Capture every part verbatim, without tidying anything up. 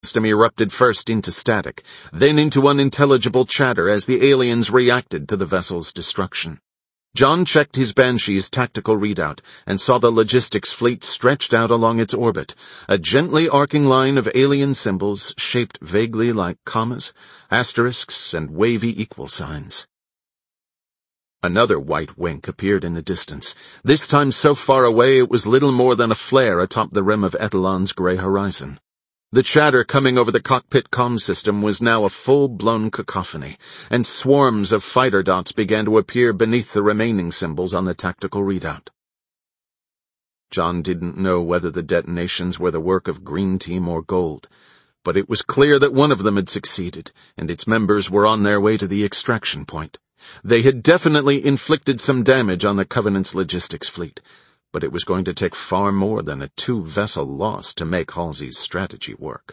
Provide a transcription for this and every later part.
system erupted first into static, then into unintelligible chatter as the aliens reacted to the vessel's destruction. John checked his Banshee's tactical readout and saw the logistics fleet stretched out along its orbit, a gently arcing line of alien symbols shaped vaguely like commas, asterisks, and wavy equal signs. Another white wink appeared in the distance, this time so far away it was little more than a flare atop the rim of Etalon's gray horizon. The chatter coming over the cockpit comm system was now a full-blown cacophony, and swarms of fighter dots began to appear beneath the remaining symbols on the tactical readout. John didn't know whether the detonations were the work of Green Team or Gold, but it was clear that one of them had succeeded, and its members were on their way to the extraction point. They had definitely inflicted some damage on the Covenant's logistics fleet, but it was going to take far more than a two-vessel loss to make Halsey's strategy work.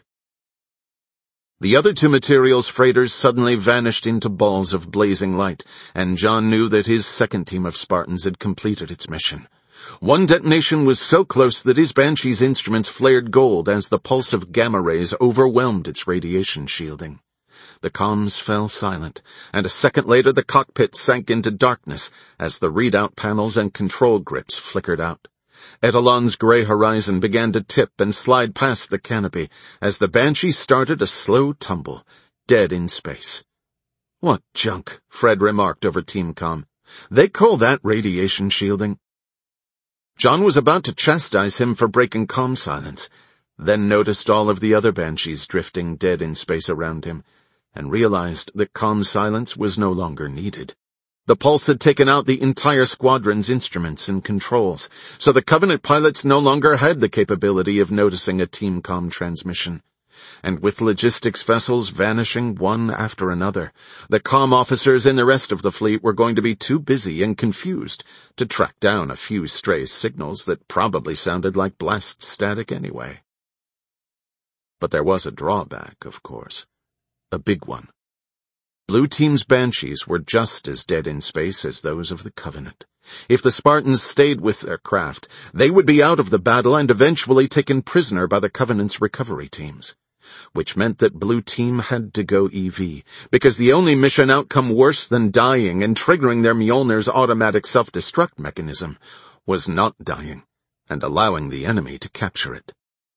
The other two materials freighters suddenly vanished into balls of blazing light, and John knew that his second team of Spartans had completed its mission. One detonation was so close that his Banshee's instruments flared gold as the pulse of gamma rays overwhelmed its radiation shielding. The comms fell silent, and a second later the cockpit sank into darkness as the readout panels and control grips flickered out. Etalon's gray horizon began to tip and slide past the canopy as the Banshee started a slow tumble, dead in space. "What junk," Fred remarked over team comm. "They call that radiation shielding." John was about to chastise him for breaking comm silence, then noticed all of the other Banshees drifting dead in space around him, and realized that comm silence was no longer needed. The pulse had taken out the entire squadron's instruments and controls, so the Covenant pilots no longer had the capability of noticing a team comm transmission. And with logistics vessels vanishing one after another, the comm officers in the rest of the fleet were going to be too busy and confused to track down a few stray signals that probably sounded like blast static anyway. But there was a drawback, of course. A big one. Blue Team's Banshees were just as dead in space as those of the Covenant. If the Spartans stayed with their craft, they would be out of the battle and eventually taken prisoner by the Covenant's recovery teams. Which meant that Blue Team had to go E V, because the only mission outcome worse than dying and triggering their Mjolnir's automatic self-destruct mechanism was not dying and allowing the enemy to capture it.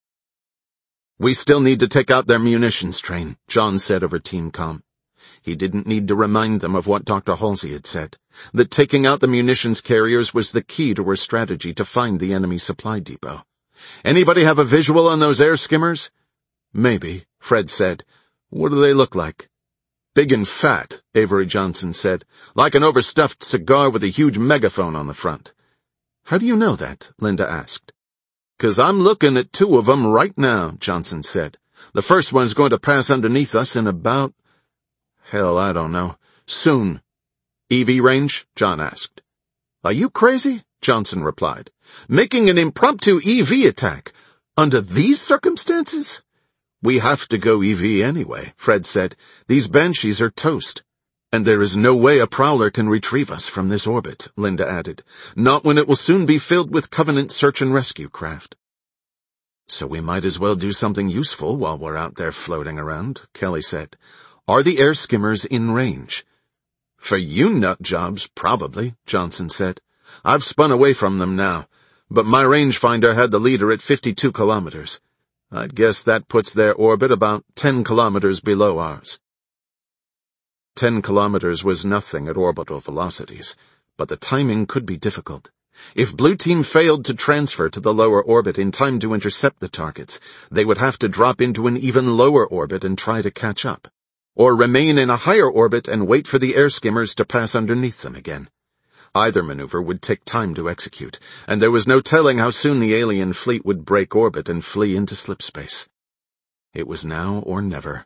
"We still need to take out their munitions train," John said over team comm. He didn't need to remind them of what Doctor Halsey had said, that taking out the munitions carriers was the key to her strategy to find the enemy supply depot. "Anybody have a visual on those air skimmers?" "Maybe," Fred said. "What do they look like?" "Big and fat," Avery Johnson said, "like an overstuffed cigar with a huge megaphone on the front." "How do you know that?" Linda asked. "'Cause I'm looking at two of them right now," Johnson said. "The first one's going to pass underneath us in about... hell, I don't know. Soon." "E V range?" John asked. "Are you crazy?" Johnson replied. "Making an impromptu E V attack? Under these circumstances?" "We have to go E V anyway," Fred said. "These Banshees are toast." "And there is no way a Prowler can retrieve us from this orbit," Linda added. "Not when it will soon be filled with Covenant search and rescue craft." "So we might as well do something useful while we're out there floating around," Kelly said. "Are the air skimmers in range?" "For you nut jobs, probably," Johnson said. "I've spun away from them now, but my rangefinder had the leader at fifty-two kilometers. I'd guess that puts their orbit about ten kilometers below ours." Ten kilometers was nothing at orbital velocities, but the timing could be difficult. If Blue Team failed to transfer to the lower orbit in time to intercept the targets, they would have to drop into an even lower orbit and try to catch up, or remain in a higher orbit and wait for the air skimmers to pass underneath them again. Either maneuver would take time to execute, and there was no telling how soon the alien fleet would break orbit and flee into slipspace. It was now or never.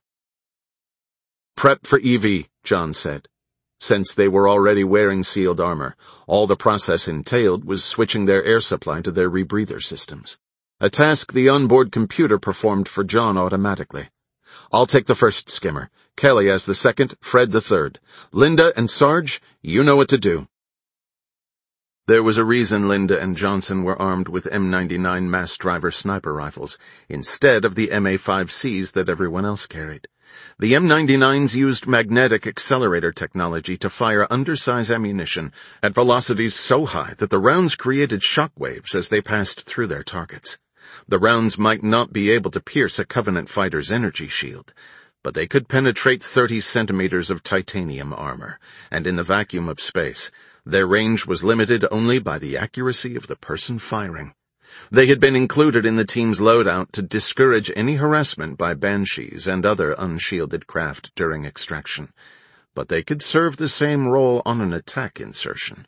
"Prep for E V," John said. Since they were already wearing sealed armor, all the process entailed was switching their air supply to their rebreather systems, a task the onboard computer performed for John automatically. "I'll take the first skimmer, Kelly as the second, Fred the third. Linda and Sarge, you know what to do." There was a reason Linda and Johnson were armed with M ninety-nine mass driver sniper rifles, instead of the M A five Cs that everyone else carried. The M ninety-nines used magnetic accelerator technology to fire undersize ammunition at velocities so high that the rounds created shock waves as they passed through their targets. The rounds might not be able to pierce a Covenant fighter's energy shield, but they could penetrate thirty centimeters of titanium armor, and in the vacuum of space, their range was limited only by the accuracy of the person firing. They had been included in the team's loadout to discourage any harassment by Banshees and other unshielded craft during extraction, but they could serve the same role on an attack insertion.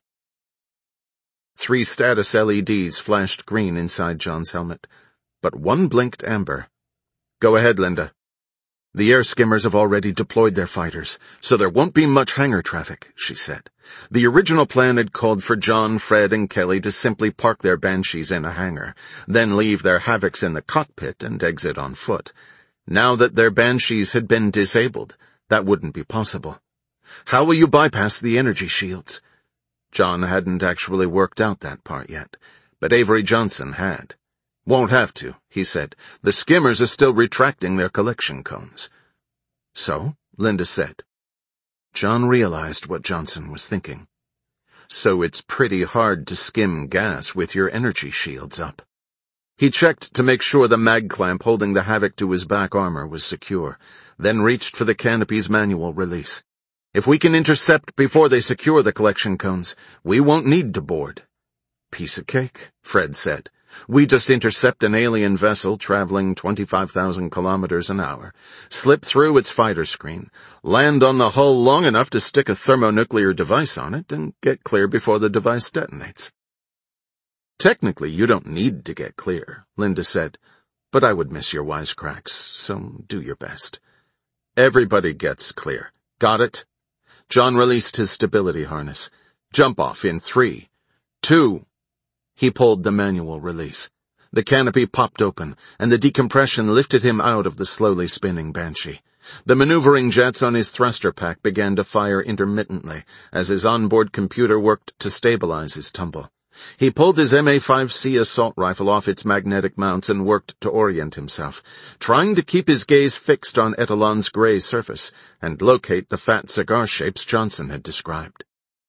Three status L E Ds flashed green inside John's helmet, but one blinked amber. "Go ahead, Linda. The air skimmers have already deployed their fighters, so there won't be much hangar traffic," she said. The original plan had called for John, Fred, and Kelly to simply park their Banshees in a hangar, then leave their Havocs in the cockpit and exit on foot. Now that their Banshees had been disabled, that wouldn't be possible. "How will you bypass the energy shields?" John hadn't actually worked out that part yet, but Avery Johnson had. "Won't have to," he said. "The skimmers are still retracting their collection cones." "So?" Linda said. John realized what Johnson was thinking. "So it's pretty hard to skim gas with your energy shields up." He checked to make sure the mag clamp holding the Havoc to his back armor was secure, then reached for the canopy's manual release. "If we can intercept before they secure the collection cones, we won't need to board." "Piece of cake," Fred said. "We just intercept an alien vessel traveling twenty-five thousand kilometers an hour, slip through its fighter screen, land on the hull long enough to stick a thermonuclear device on it, and get clear before the device detonates." "Technically, you don't need to get clear," Linda said, "but I would miss your wisecracks, so do your best." "Everybody gets clear. Got it?" John released his stability harness. "Jump off in three, two..." He pulled the manual release. The canopy popped open, and the decompression lifted him out of the slowly spinning Banshee. The maneuvering jets on his thruster pack began to fire intermittently as his onboard computer worked to stabilize his tumble. He pulled his M A five C assault rifle off its magnetic mounts and worked to orient himself, trying to keep his gaze fixed on Etalon's gray surface and locate the fat cigar shapes Johnson had described.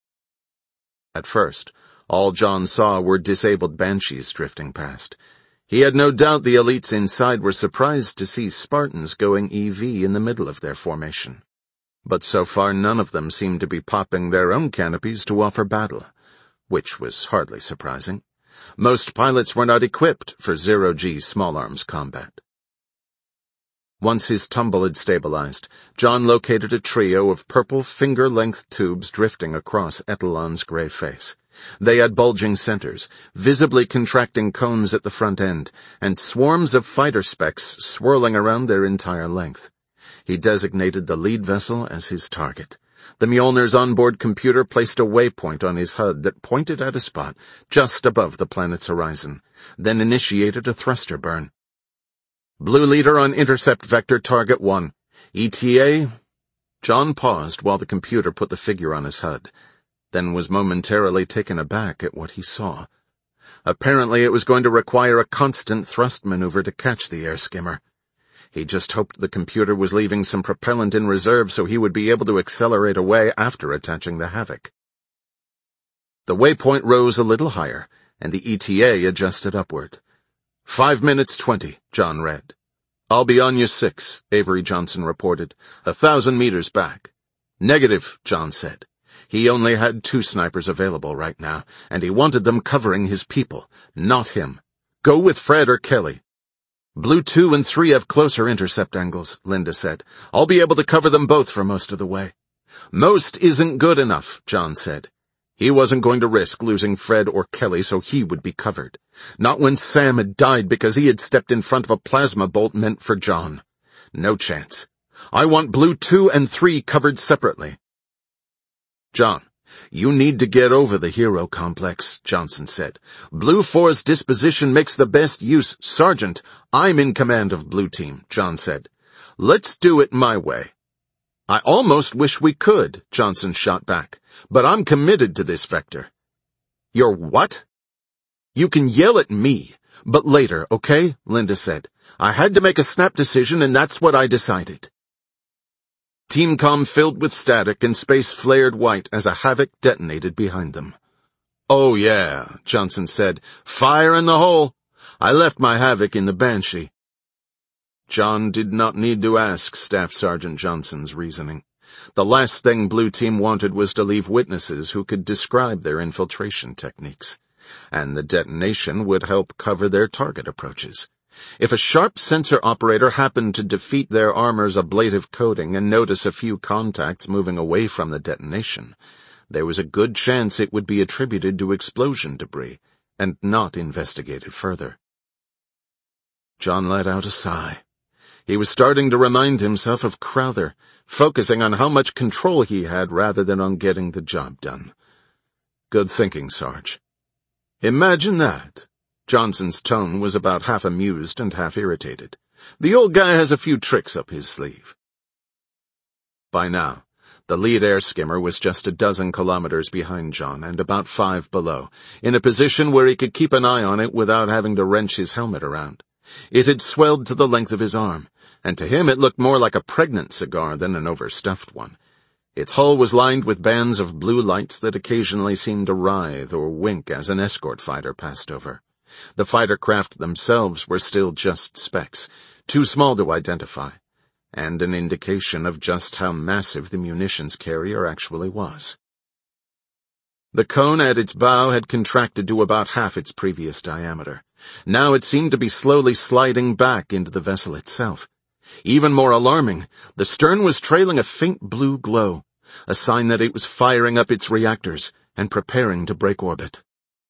At first, all John saw were disabled Banshees drifting past. He had no doubt the elites inside were surprised to see Spartans going E V in the middle of their formation. But so far none of them seemed to be popping their own canopies to offer battle, which was hardly surprising. Most pilots were not equipped for zero-G small-arms combat. Once his tumble had stabilized, John located a trio of purple finger-length tubes drifting across Etalon's gray face. They had bulging centers, visibly contracting cones at the front end, and swarms of fighter specks swirling around their entire length. He designated the lead vessel as his target. The Mjolnir's onboard computer placed a waypoint on his H U D that pointed at a spot just above the planet's horizon, then initiated a thruster burn. "Blue leader on intercept vector target one. E T A..." John paused while the computer put the figure on his H U D, then was momentarily taken aback at what he saw. Apparently it was going to require a constant thrust maneuver to catch the air skimmer. He just hoped the computer was leaving some propellant in reserve so he would be able to accelerate away after attaching the Havoc. The waypoint rose a little higher, and the E T A adjusted upward. Five minutes twenty, John read. "I'll be on you six," Avery Johnson reported, "a thousand meters back." "Negative," John said. He only had two snipers available right now, and he wanted them covering his people, not him. "Go with Fred or Kelly." "Blue two and three have closer intercept angles," Linda said. "I'll be able to cover them both for most of the way." "Most isn't good enough," John said. He wasn't going to risk losing Fred or Kelly so he would be covered. Not when Sam had died because he had stepped in front of a plasma bolt meant for John. No chance. "I want Blue two and three covered separately." "John, you need to get over the hero complex," Johnson said. "Blue four's disposition makes the best use. Sergeant, I'm in command of Blue Team," John said. "Let's do it my way." "I almost wish we could," Johnson shot back, "but I'm committed to this vector." Your what? You can yell at me, but later, okay? Linda said. I had to make a snap decision, and that's what I decided. Team comm filled with static and space flared white as a Havoc detonated behind them. Oh yeah, Johnson said. Fire in the hole. I left my Havoc in the Banshee. John did not need to ask Staff Sergeant Johnson's reasoning. The last thing Blue Team wanted was to leave witnesses who could describe their infiltration techniques, and the detonation would help cover their target approaches. If a sharp sensor operator happened to defeat their armor's ablative coating and notice a few contacts moving away from the detonation, there was a good chance it would be attributed to explosion debris and not investigated further. John let out a sigh. He was starting to remind himself of Crowther, focusing on how much control he had rather than on getting the job done. Good thinking, Sarge. Imagine that. Johnson's tone was about half amused and half irritated. The old guy has a few tricks up his sleeve. By now, the lead air skimmer was just a dozen kilometers behind John and about five below, in a position where he could keep an eye on it without having to wrench his helmet around. It had swelled to the length of his arm, and to him it looked more like a pregnant cigar than an overstuffed one. Its hull was lined with bands of blue lights that occasionally seemed to writhe or wink as an escort fighter passed over. The fighter craft themselves were still just specks, too small to identify, and an indication of just how massive the munitions carrier actually was. The cone at its bow had contracted to about half its previous diameter. Now it seemed to be slowly sliding back into the vessel itself. Even more alarming, the stern was trailing a faint blue glow, a sign that it was firing up its reactors and preparing to break orbit.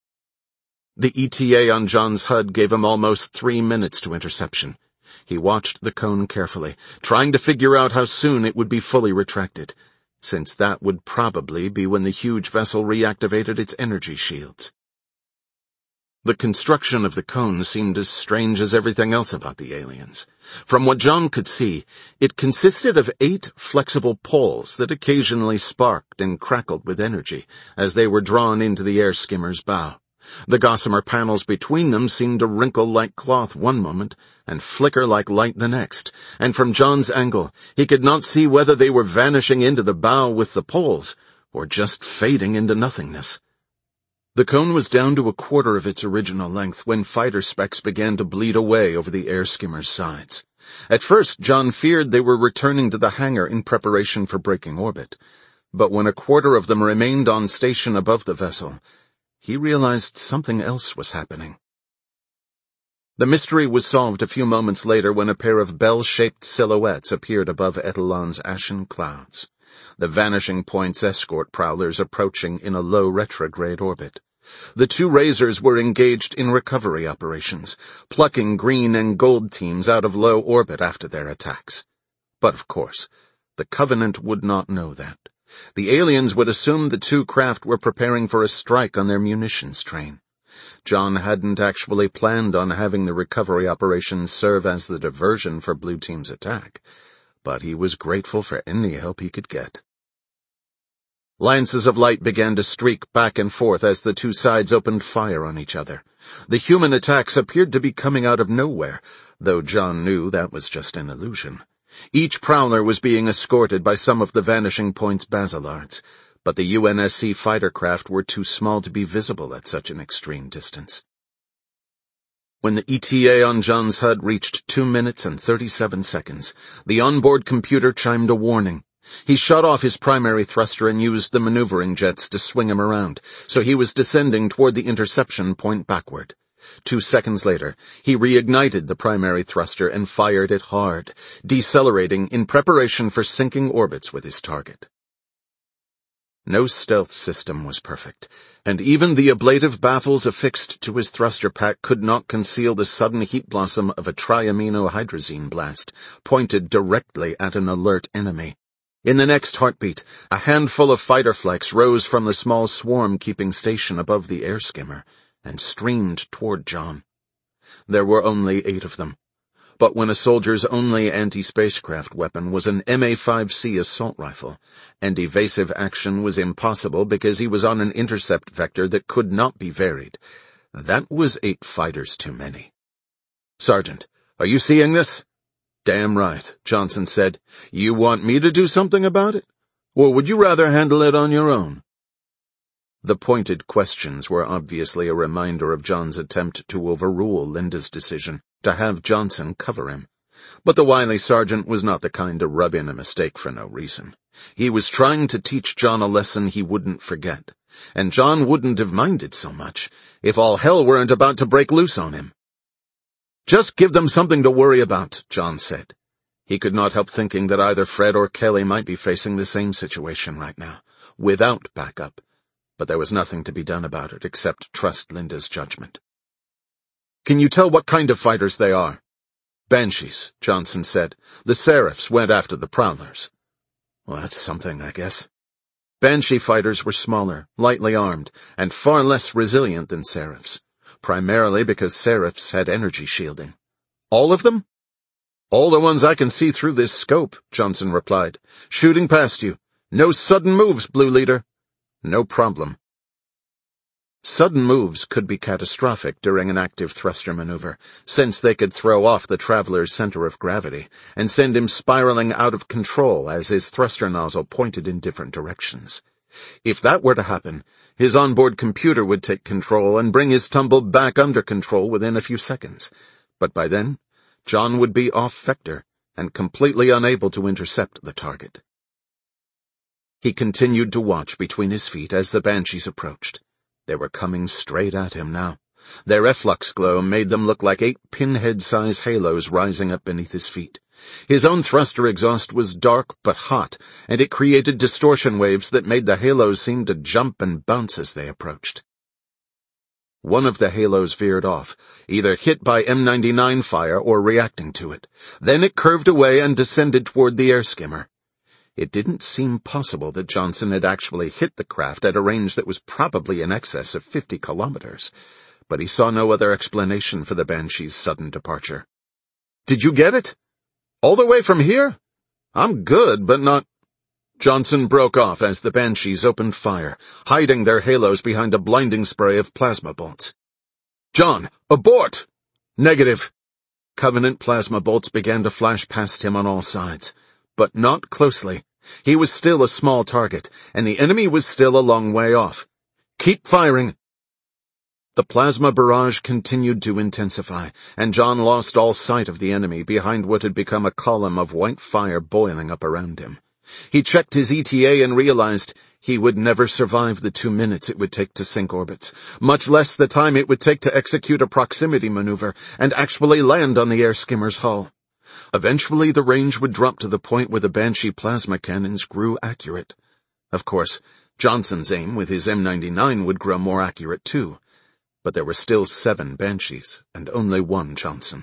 The E T A on John's H U D gave him almost three minutes to interception. He watched the cone carefully, trying to figure out how soon it would be fully retracted, since that would probably be when the huge vessel reactivated its energy shields. The construction of the cone seemed as strange as everything else about the aliens. From what John could see, it consisted of eight flexible poles that occasionally sparked and crackled with energy as they were drawn into the air skimmer's bow. The gossamer panels between them seemed to wrinkle like cloth one moment and flicker like light the next, and from John's angle he could not see whether they were vanishing into the bow with the poles or just fading into nothingness. The cone was down to a quarter of its original length when fighter specks began to bleed away over the air skimmer's sides. At first, John feared they were returning to the hangar in preparation for breaking orbit, but when a quarter of them remained on station above the vessel, he realized something else was happening. The mystery was solved a few moments later when a pair of bell-shaped silhouettes appeared above Etalon's ashen clouds, the Vanishing Point's escort prowlers approaching in a low retrograde orbit. The two Razors were engaged in recovery operations, plucking green and gold teams out of low orbit after their attacks. But of course, the Covenant would not know that. The aliens would assume the two craft were preparing for a strike on their munitions train. John hadn't actually planned on having the recovery operations serve as the diversion for Blue Team's attack, but he was grateful for any help he could get. Lances of light began to streak back and forth as the two sides opened fire on each other. The human attacks appeared to be coming out of nowhere, though John knew that was just an illusion. Each prowler was being escorted by some of the Vanishing Point's Basilards, but the U N S C fighter craft were too small to be visible at such an extreme distance. When the E T A on John's H U D reached two minutes and thirty-seven seconds, the onboard computer chimed a warning. He shut off his primary thruster and used the maneuvering jets to swing him around, so he was descending toward the interception point backward. Two seconds later, he reignited the primary thruster and fired it hard, decelerating in preparation for sinking orbits with his target. No stealth system was perfect, and even the ablative baffles affixed to his thruster pack could not conceal the sudden heat blossom of a triaminohydrazine blast, pointed directly at an alert enemy. In the next heartbeat, a handful of fighter flakes rose from the small swarm keeping station above the air skimmer and streamed toward John. There were only eight of them. But when a soldier's only anti-spacecraft weapon was an M A five C assault rifle, and evasive action was impossible because he was on an intercept vector that could not be varied, that was eight fighters too many. "Sergeant, are you seeing this?" "Damn right," Johnson said. "You want me to do something about it? Or would you rather handle it on your own?" The pointed questions were obviously a reminder of John's attempt to overrule Linda's decision to have Johnson cover him. But the wily sergeant was not the kind to rub in a mistake for no reason. He was trying to teach John a lesson he wouldn't forget, and John wouldn't have minded so much if all hell weren't about to break loose on him. "Just give them something to worry about," John said. He could not help thinking that either Fred or Kelly might be facing the same situation right now, without backup, but there was nothing to be done about it except trust Linda's judgment. "Can you tell what kind of fighters they are?" "Banshees," Johnson said. "The Seraphs went after the Prowlers." "Well, that's something, I guess." Banshee fighters were smaller, lightly armed, and far less resilient than Seraphs, primarily because Seraphs had energy shielding. "All of them?" "All the ones I can see through this scope," Johnson replied. "Shooting past you. No sudden moves, Blue Leader." "No problem." Sudden moves could be catastrophic during an active thruster maneuver, since they could throw off the Traveler's center of gravity and send him spiraling out of control as his thruster nozzle pointed in different directions. If that were to happen, his onboard computer would take control and bring his tumble back under control within a few seconds. But by then, John would be off vector and completely unable to intercept the target. He continued to watch between his feet as the Banshees approached. They were coming straight at him now. Their efflux glow made them look like eight pinhead-sized halos rising up beneath his feet. His own thruster exhaust was dark but hot, and it created distortion waves that made the halos seem to jump and bounce as they approached. One of the halos veered off, either hit by M ninety-nine fire or reacting to it. Then it curved away and descended toward the air skimmer. It didn't seem possible that Johnson had actually hit the craft at a range that was probably in excess of fifty kilometers, but he saw no other explanation for the Banshee's sudden departure. "Did you get it? All the way from here? I'm good, but not—" Johnson broke off as the Banshees opened fire, hiding their halos behind a blinding spray of plasma bolts. "John, abort!" "Negative." Covenant plasma bolts began to flash past him on all sides, but not closely. He was still a small target, and the enemy was still a long way off. "Keep firing." The plasma barrage continued to intensify, and John lost all sight of the enemy behind what had become a column of white fire boiling up around him. He checked his E T A and realized he would never survive the two minutes it would take to sync orbits, much less the time it would take to execute a proximity maneuver and actually land on the air skimmer's hull. Eventually the range would drop to the point where the Banshee plasma cannons grew accurate. Of course, Johnson's aim with his M ninety-nine would grow more accurate too, but there were still seven Banshees and only one Johnson.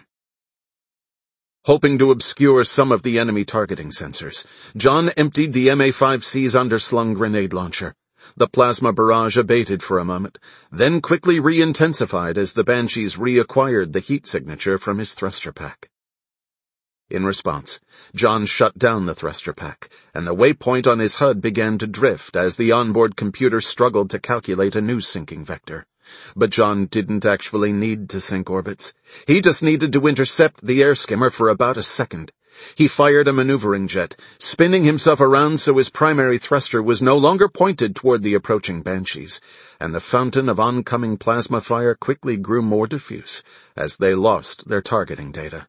Hoping to obscure some of the enemy targeting sensors, John emptied the M A five C's underslung grenade launcher. The plasma barrage abated for a moment, then quickly re-intensified as the Banshees reacquired the heat signature from his thruster pack. In response, John shut down the thruster pack, and the waypoint on his H U D began to drift as the onboard computer struggled to calculate a new sinking vector. But John didn't actually need to sync orbits. He just needed to intercept the air skimmer for about a second. He fired a maneuvering jet, spinning himself around so his primary thruster was no longer pointed toward the approaching Banshees, and the fountain of oncoming plasma fire quickly grew more diffuse as they lost their targeting data.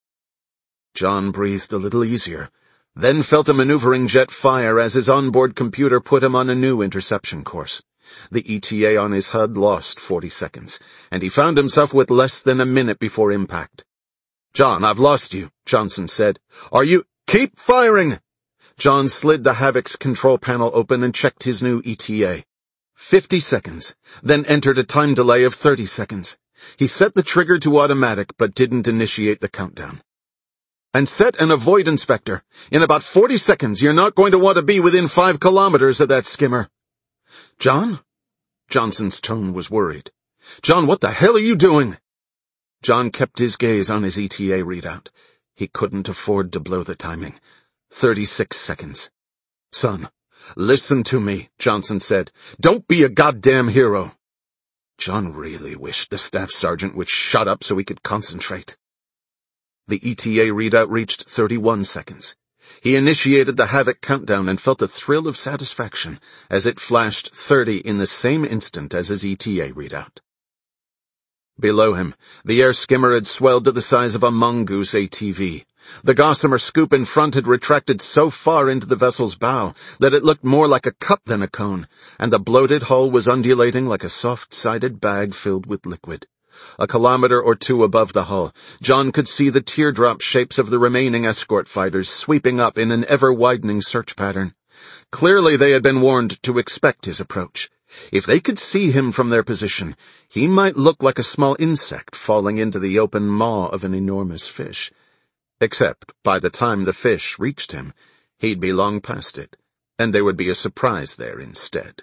John breathed a little easier, then felt a maneuvering jet fire as his onboard computer put him on a new interception course. The E T A on his H U D lost forty seconds, and he found himself with less than a minute before impact. "John, I've lost you," Johnson said. "Are you—" "Keep firing!" John slid the Havoc's control panel open and checked his new E T A. Fifty seconds, then entered a time delay of thirty seconds. He set the trigger to automatic but didn't initiate the countdown. "And set an avoidance vector. In about forty seconds, you're not going to want to be within five kilometers of that skimmer." "John?" Johnson's tone was worried. "John, what the hell are you doing?" John kept his gaze on his E T A readout. He couldn't afford to blow the timing. Thirty-six seconds. "Son, listen to me," Johnson said. "Don't be a goddamn hero." John really wished the staff sergeant would shut up so he could concentrate. The E T A readout reached thirty-one seconds. He initiated the Havoc countdown and felt a thrill of satisfaction as it flashed thirty in the same instant as his E T A readout. Below him, the air skimmer had swelled to the size of a mongoose A T V. The gossamer scoop in front had retracted so far into the vessel's bow that it looked more like a cup than a cone, and the bloated hull was undulating like a soft-sided bag filled with liquid. A kilometer or two above the hull, John could see the teardrop shapes of the remaining escort fighters sweeping up in an ever-widening search pattern. Clearly they had been warned to expect his approach. If they could see him from their position, he might look like a small insect falling into the open maw of an enormous fish. Except, by the time the fish reached him, he'd be long past it, and there would be a surprise there instead.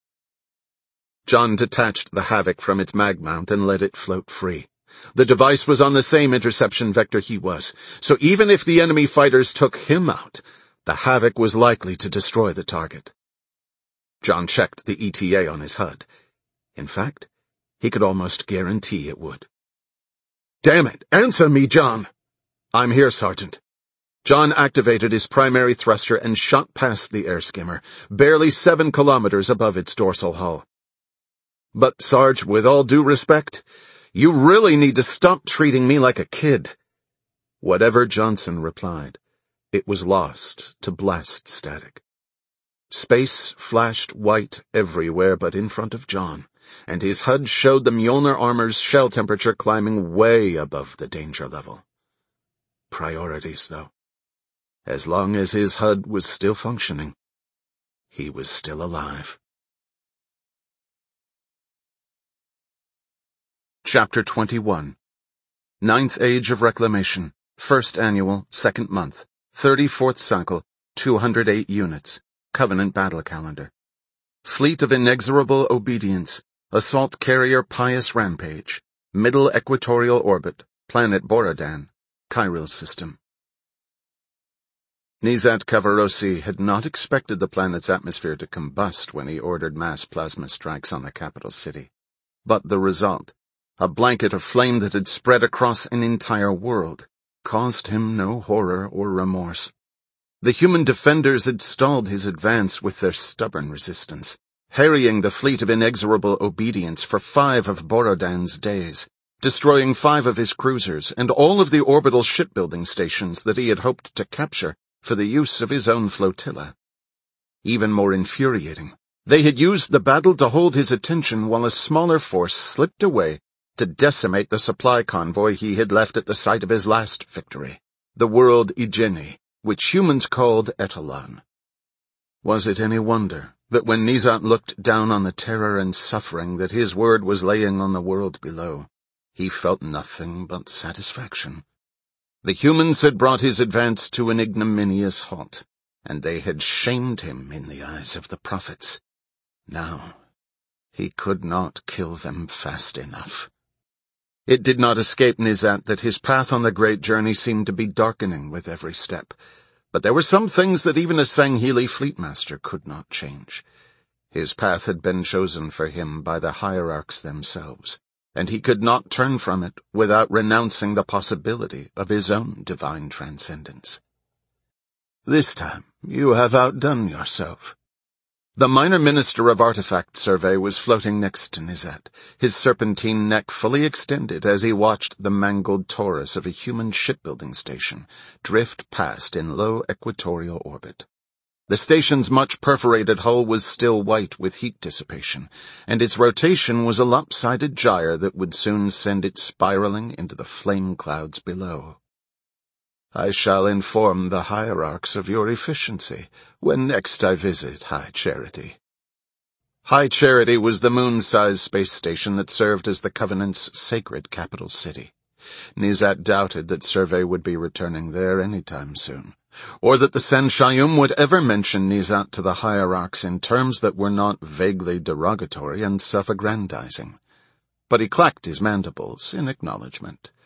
John detached the Havoc from its mag mount and let it float free. The device was on the same interception vector he was, so even if the enemy fighters took him out, the Havoc was likely to destroy the target. John checked the E T A on his H U D. In fact, he could almost guarantee it would. "Damn it, answer me, John!" "I'm here, Sergeant." John activated his primary thruster and shot past the air skimmer, barely seven kilometers above its dorsal hull. "But, Sarge, with all due respect, you really need to stop treating me like a kid." Whatever Johnson replied, it was lost to blast static. Space flashed white everywhere but in front of John, and his H U D showed the Mjolnir armor's shell temperature climbing way above the danger level. Priorities, though. As long as his H U D was still functioning, he was still alive. Chapter twenty-one. Ninth Age of Reclamation. First Annual, Second Month. Thirty-fourth Cycle, two hundred eight units. Covenant Battle Calendar. Fleet of Inexorable Obedience. Assault Carrier Pious Rampage. Middle Equatorial Orbit. Planet Borodan. Chiral System. Nizat Kavarosi had not expected the planet's atmosphere to combust when he ordered mass plasma strikes on the capital city. But the result, a blanket of flame that had spread across an entire world, caused him no horror or remorse. The human defenders had stalled his advance with their stubborn resistance, harrying the fleet of Inexorable Obedience for five of Borodan's days, destroying five of his cruisers and all of the orbital shipbuilding stations that he had hoped to capture for the use of his own flotilla. Even more infuriating, they had used the battle to hold his attention while a smaller force slipped away to decimate the supply convoy he had left at the site of his last victory, the world Igeni, which humans called Etalon. Was it any wonder that when Nizat looked down on the terror and suffering that his word was laying on the world below, he felt nothing but satisfaction? The humans had brought his advance to an ignominious halt, and they had shamed him in the eyes of the prophets. Now, he could not kill them fast enough. It did not escape Nizat that his path on the great journey seemed to be darkening with every step, but there were some things that even a Sangheili fleetmaster could not change. His path had been chosen for him by the hierarchs themselves, and he could not turn from it without renouncing the possibility of his own divine transcendence. "This time you have outdone yourself." The minor minister of artifact survey was floating next to Nizat, his serpentine neck fully extended as he watched the mangled torus of a human shipbuilding station drift past in low equatorial orbit. The station's much perforated hull was still white with heat dissipation, and its rotation was a lopsided gyre that would soon send it spiraling into the flame clouds below. "I shall inform the hierarchs of your efficiency when next I visit High Charity." High Charity was the moon-sized space station that served as the Covenant's sacred capital city. Nizat doubted that Survey would be returning there any time soon, or that the Sanshayum would ever mention Nizat to the hierarchs in terms that were not vaguely derogatory and self-aggrandizing. But he clacked his mandibles in acknowledgement,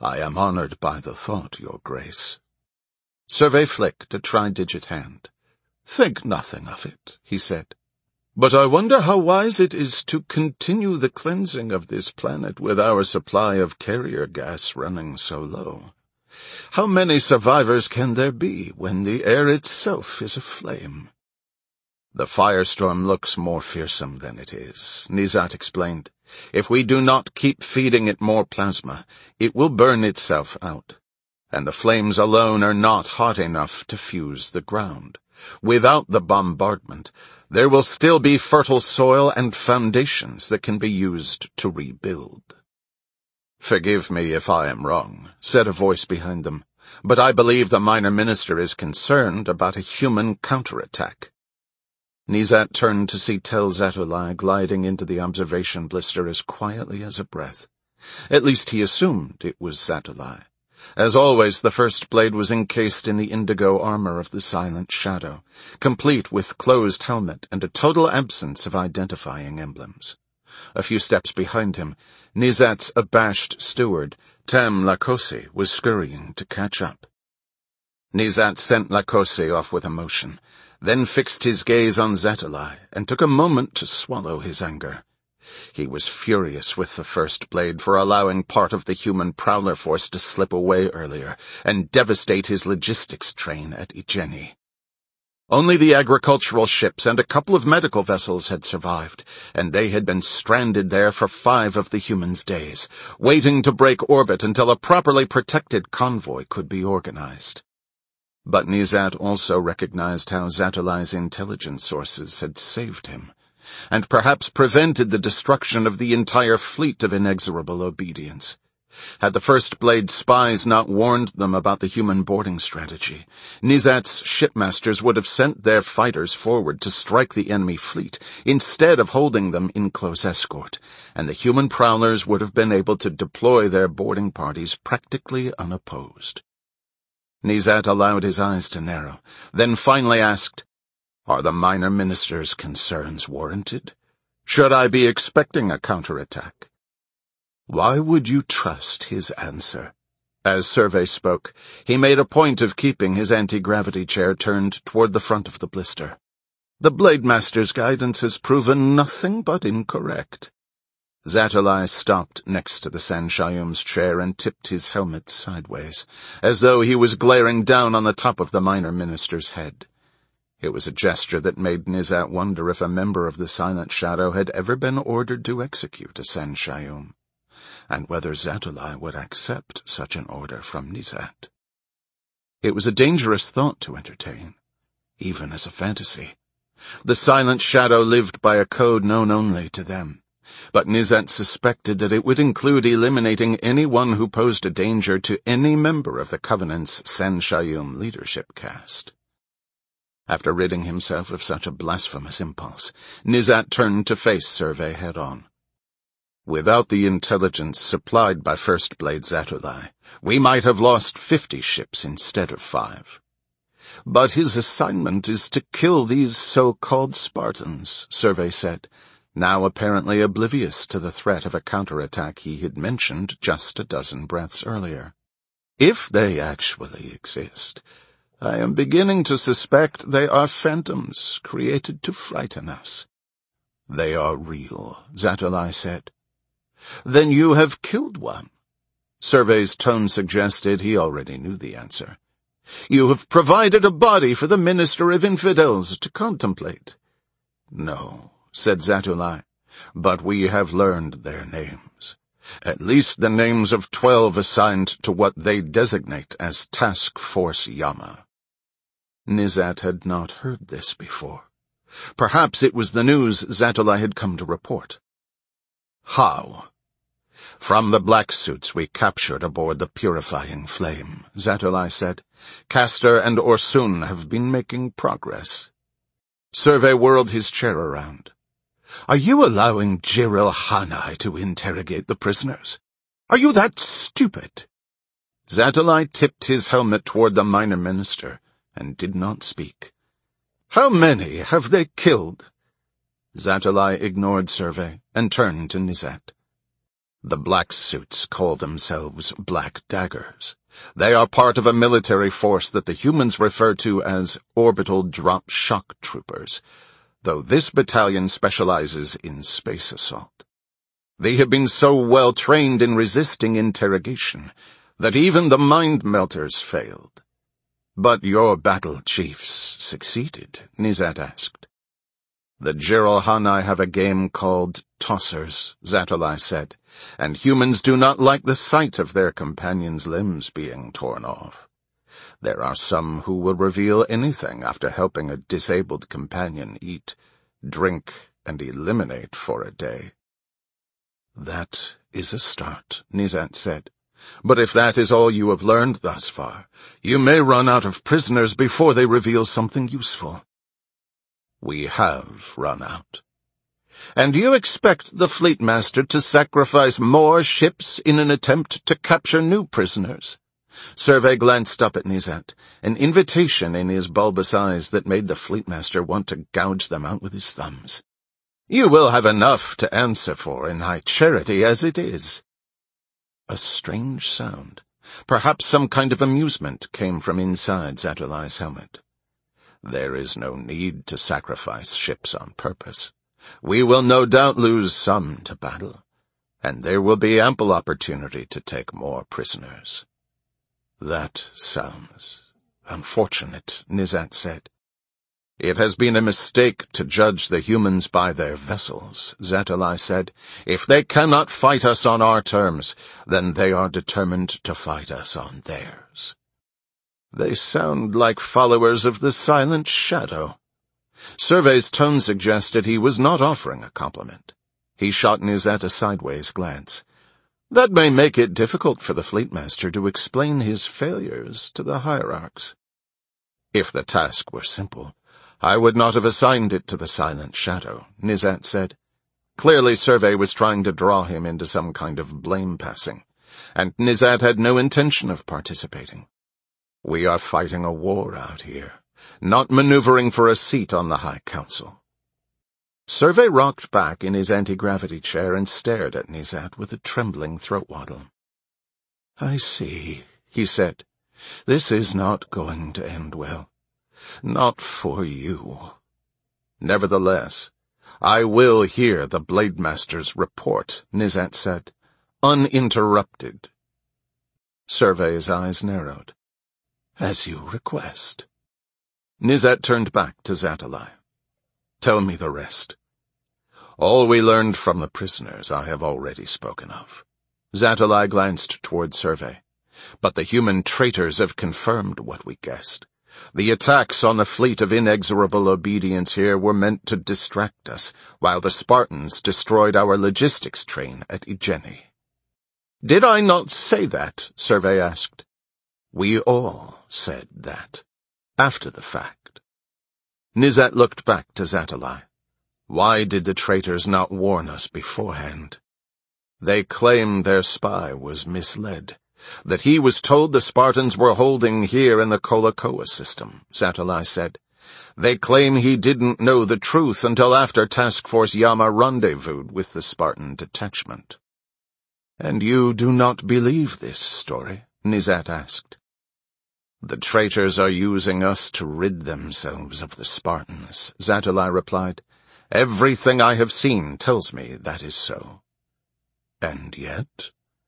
I am honored by the thought, Your Grace. Survey flicked a tri-digit hand. Think nothing of it, he said. But I wonder how wise it is to continue the cleansing of this planet with our supply of carrier gas running so low. How many survivors can there be when the air itself is aflame? The firestorm looks more fearsome than it is, Nizat explained. If we do not keep feeding it more plasma, it will burn itself out. And the flames alone are not hot enough to fuse the ground. Without the bombardment, there will still be fertile soil and foundations that can be used to rebuild. Forgive me if I am wrong, said a voice behind them, but I believe the minor minister is concerned about a human counterattack. Nizat turned to see Tel Zatulai gliding into the observation blister as quietly as a breath. At least he assumed it was Zatulai. As always, the first blade was encased in the indigo armor of the Silent Shadow, complete with closed helmet and a total absence of identifying emblems. A few steps behind him, Nizat's abashed steward, Tam Lakosi, was scurrying to catch up. Nizat sent Lakosi off with emotion, then fixed his gaze on Zatulai and took a moment to swallow his anger. He was furious with the First Blade for allowing part of the human prowler force to slip away earlier and devastate his logistics train at Ijeni. Only the agricultural ships and a couple of medical vessels had survived, and they had been stranded there for five of the humans' days, waiting to break orbit until a properly protected convoy could be organized. But Nizat also recognized how Zatulai's intelligence sources had saved him, and perhaps prevented the destruction of the entire fleet of inexorable obedience. Had the First Blade spies not warned them about the human boarding strategy, Nizat's shipmasters would have sent their fighters forward to strike the enemy fleet, instead of holding them in close escort, and the human prowlers would have been able to deploy their boarding parties practically unopposed. Nizat allowed his eyes to narrow, then finally asked, Are the minor minister's concerns warranted? Should I be expecting a counterattack? Why would you trust his answer? As Survey spoke, he made a point of keeping his anti-gravity chair turned toward the front of the blister. The Blade Master's guidance has proven nothing but incorrect. Zatulai stopped next to the Sanshayum's chair and tipped his helmet sideways, as though he was glaring down on the top of the minor minister's head. It was a gesture that made Nizat wonder if a member of the Silent Shadow had ever been ordered to execute a Sanshayum, and whether Zatulai would accept such an order from Nizat. It was a dangerous thought to entertain, even as a fantasy. The Silent Shadow lived by a code known only to them, but Nizat suspected that it would include eliminating anyone who posed a danger to any member of the Covenant's Sanshayum leadership caste. After ridding himself of such a blasphemous impulse, Nizat turned to face Survey head-on. Without the intelligence supplied by First Blade Zatulai, we might have lost fifty ships instead of five. But his assignment is to kill these so-called Spartans, Survey said, now apparently oblivious to the threat of a counterattack he had mentioned just a dozen breaths earlier. If they actually exist, I am beginning to suspect they are phantoms created to frighten us. They are real, Zatulai said. Then you have killed one. Survey's tone suggested he already knew the answer. You have provided a body for the Minister of Infidels to contemplate. No, said Zatulai, but we have learned their names. At least the names of twelve assigned to what they designate as Task Force Yama. Nizat had not heard this before. Perhaps it was the news Zatulai had come to report. How? From the black suits we captured aboard the Purifying Flame, Zatulai said. Castor and Orsun have been making progress. Survey whirled his chair around. Are you allowing Jiril Hanai to interrogate the prisoners? Are you that stupid? Zatulai tipped his helmet toward the minor minister and did not speak. How many have they killed? Zatulai ignored Survey and turned to Nizat. The black suits call themselves Black Daggers. They are part of a military force that the humans refer to as Orbital Drop Shock Troopers, though this battalion specializes in space assault. They have been so well trained in resisting interrogation that even the Mind Melters failed. But your battle chiefs succeeded, Nizat asked. The Jiralhanae have a game called Tossers, Zatollai said, and humans do not like the sight of their companions' limbs being torn off. There are some who will reveal anything after helping a disabled companion eat, drink, and eliminate for a day. That is a start, Nizat said. But if that is all you have learned thus far, you may run out of prisoners before they reveal something useful. We have run out. And you expect the Fleet Master to sacrifice more ships in an attempt to capture new prisoners? Survey glanced up at Nizat, an invitation in his bulbous eyes that made the Fleet Master want to gouge them out with his thumbs. You will have enough to answer for in high charity as it is. A strange sound, perhaps some kind of amusement, came from inside Zatollai's helmet. There is no need to sacrifice ships on purpose. We will no doubt lose some to battle, and there will be ample opportunity to take more prisoners. That sounds unfortunate, Nizat said. It has been a mistake to judge the humans by their vessels, Zatollai said. If they cannot fight us on our terms, then they are determined to fight us on theirs. They sound like followers of the Silent Shadow. Survey's tone suggested he was not offering a compliment. He shot Nizat a sideways glance. That may make it difficult for the Fleet Master to explain his failures to the hierarchs. If the task were simple, I would not have assigned it to the Silent Shadow, Nizat said. Clearly Survey was trying to draw him into some kind of blame-passing, and Nizat had no intention of participating. We are fighting a war out here, not maneuvering for a seat on the High Council. Survey rocked back in his anti-gravity chair and stared at Nizat with a trembling throat-waddle. I see, he said. This is not going to end well. Not for you. Nevertheless, I will hear the Blade Master's report, Nizat said, uninterrupted. Survey's eyes narrowed. As you request. Nizat turned back to Zatollai. Tell me the rest. All we learned from the prisoners I have already spoken of. Zatollai glanced toward Survey. But the human traitors have confirmed what we guessed. The attacks on the fleet of inexorable obedience here were meant to distract us, while the Spartans destroyed our logistics train at Igeni. Did I not say that? Survey asked. We all said that, after the fact. Nizat looked back to Zatollai. Why did the traitors not warn us beforehand? They claim their spy was misled, that he was told the Spartans were holding here in the Kolakoa system, Zatollai said. They claim he didn't know the truth until after Task Force Yama rendezvoused with the Spartan detachment. And you do not believe this story? Nizat asked. The traitors are using us to rid themselves of the Spartans, Zatollai replied. Everything I have seen tells me that is so. And yet?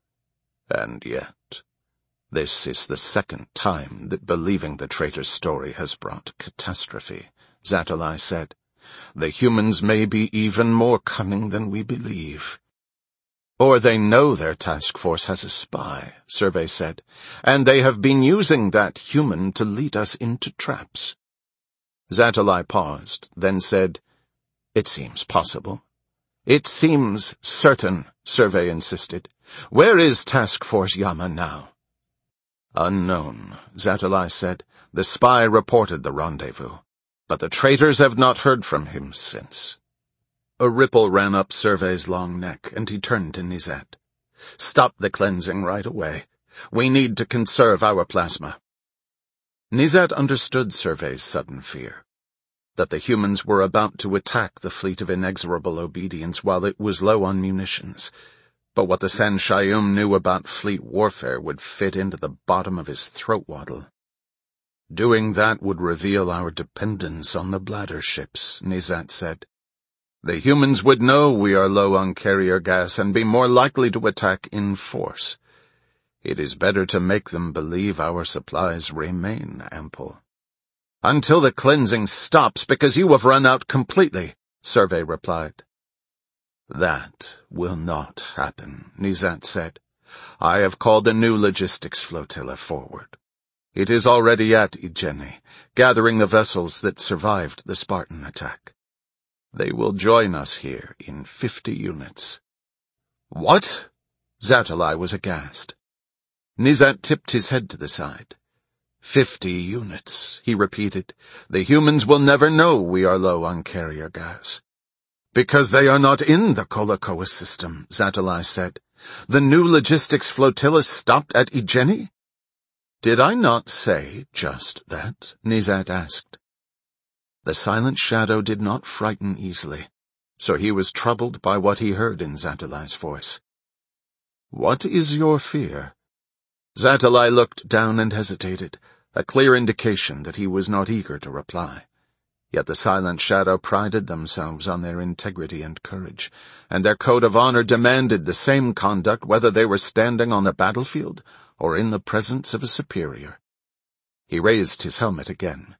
And yet, this is the second time that believing the traitor's story has brought catastrophe, Zatollai said. The humans may be even more cunning than we believe. Or they know their task force has a spy, Survey said, and they have been using that human to lead us into traps. Zatollai paused, then said, It seems possible. It seems certain, Survey insisted. Where is Task Force Yama now? Unknown, Zatollai said. The spy reported the rendezvous, but the traitors have not heard from him since. A ripple ran up Survey's long neck, and he turned to Nizat. Stop the cleansing right away. We need to conserve our plasma. Nizat understood Survey's sudden fear, that the humans were about to attack the fleet of inexorable obedience while it was low on munitions. but what the Sanshayum knew about fleet warfare would fit into the bottom of his throat waddle. Doing that would reveal our dependence on the bladder ships, Nizat said. The humans would know we are low on carrier gas and be more likely to attack in force. It is better to make them believe our supplies remain ample. Until the cleansing stops, because you have run out completely, Survey replied. That will not happen, Nizat said. I have called a new logistics flotilla forward. It is already at Ijeni, gathering the vessels that survived the Spartan attack. They will join us here in fifty units. What? Zatalai was aghast. Nizat tipped his head to the side. Fifty units, he repeated. The humans will never know we are low on carrier gas. Because they are not in the Kolakoa system, Zatalai said. The new logistics flotilla stopped at Ijeni? Did I not say just that? Nizat asked. The silent shadow did not frighten easily, so he was troubled by what he heard in Zatalai's voice. What is your fear? Zatalai looked down and hesitated, a clear indication that he was not eager to reply. Yet the silent shadow prided themselves on their integrity and courage, and their code of honor demanded the same conduct whether they were standing on the battlefield or in the presence of a superior. He raised his helmet again.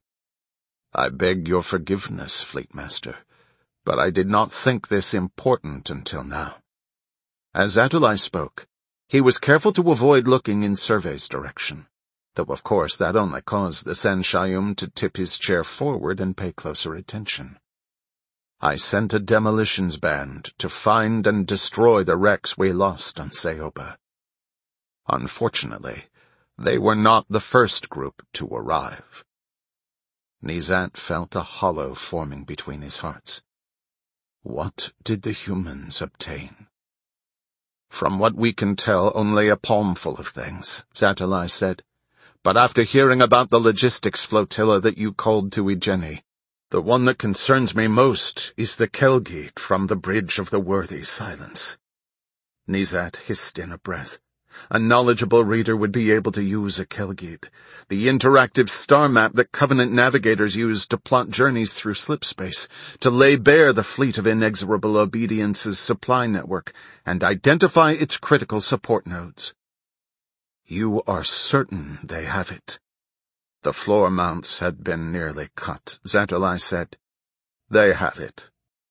I beg your forgiveness, Fleetmaster, but I did not think this important until now. As Zatalai spoke, he was careful to avoid looking in Survey's direction, though of course that only caused the Sanshayum to tip his chair forward and pay closer attention. I sent a demolitions band to find and destroy the wrecks we lost on Seoba. Unfortunately, they were not the first group to arrive. Nizat felt a hollow forming between his hearts. What did the humans obtain? From what we can tell, only a palmful of things, Zatalai said. But after hearing about the logistics flotilla that you called to Ijeni, the one that concerns me most is the Kelgit from the Bridge of the Worthy Silence. Nizat hissed in a breath. A knowledgeable reader would be able to use a Kelgit, the interactive star map that Covenant navigators use to plot journeys through slipspace, to lay bare the fleet of Inexorable Obedience's supply network, and identify its critical support nodes. You are certain they have it? The floor mounts had been nearly cut, Zatalai said. They have it.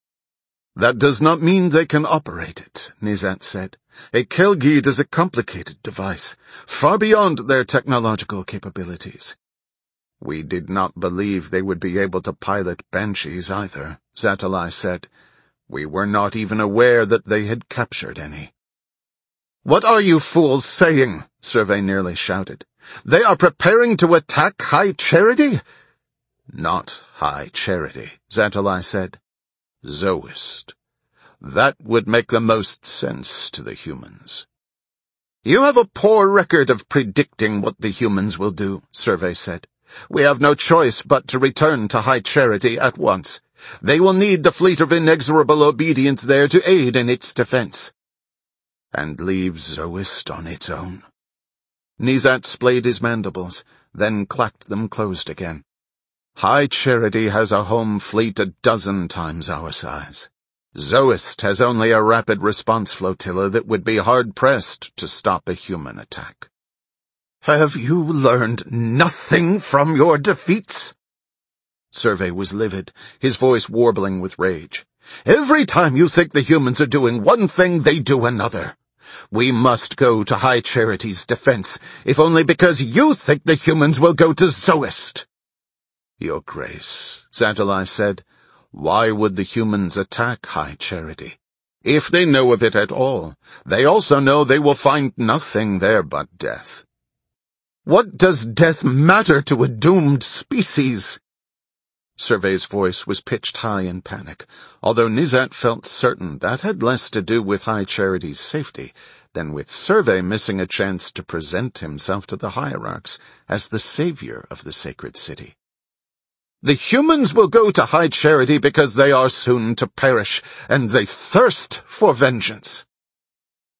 That does not mean they can operate it, Nizat said. A Kelgit is a complicated device, far beyond their technological capabilities. We did not believe they would be able to pilot Banshees either, Zatalai said. We were not even aware that they had captured any. What are you fools saying? Survey nearly shouted. They are preparing to attack High Charity? Not High Charity, Zatalai said. Zoist. That would make the most sense to the humans. You have a poor record of predicting what the humans will do, Survey said. We have no choice but to return to High Charity at once. They will need the fleet of Inexorable Obedience there to aid in its defense. And leave Zoist on its own. Nizat splayed his mandibles, then clacked them closed again. High Charity has a home fleet a dozen times our size. Zoist has only a rapid response flotilla that would be hard-pressed to stop a human attack. Have you learned nothing from your defeats? Survey was livid, his voice warbling with rage. Every time you think the humans are doing one thing, they do another. We must go to High Charity's defense, if only because you think the humans will go to Zoist. Your Grace, Zatalai said, why would the humans attack High Charity? If they know of it at all, they also know they will find nothing there but death. What does death matter to a doomed species? Survey's voice was pitched high in panic, although Nizat felt certain that had less to do with High Charity's safety than with Survey missing a chance to present himself to the hierarchs as the savior of the sacred city. The humans will go to High Charity because they are soon to perish, and they thirst for vengeance.